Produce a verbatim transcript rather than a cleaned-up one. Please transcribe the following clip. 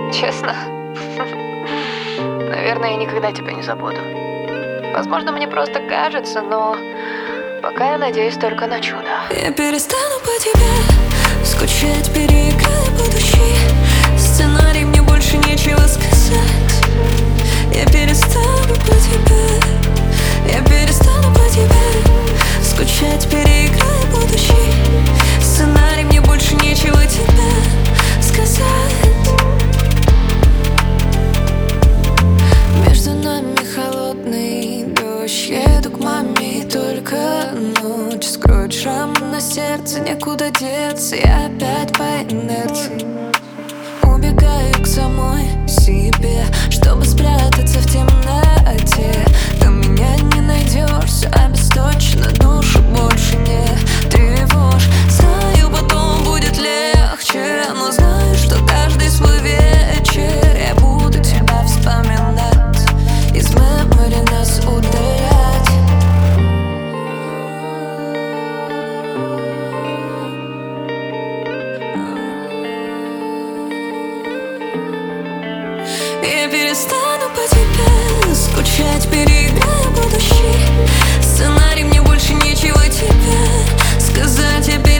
Честно? Наверное, я никогда тебя не забуду. Возможно, мне просто кажется, но пока я надеюсь только на чудо. Я перестану по тебе скучать, переиграю будущий сценарий, мне больше нечего сказать. Я перестану по тебе, я перестану по тебе скучать, переиграю будущий сценарий, мне больше нечего тебе сказать. Между нами холодный дождь, еду к маме, и только ночь скроет шрам на сердце, некуда деться, я опять по инерции убегаю к самой себе, чтобы спрятаться в темноте. Там меня не найдешь, все обесточено, душу больше не тревожь. Знаю, потом будет легче, но знаю, что каждый свой вечер я буду тебя вспоминать, из мемори нас удалять. Я перестану по тебе скучать, переиграю будущий сценарий, мне больше нечего тебе сказать. Я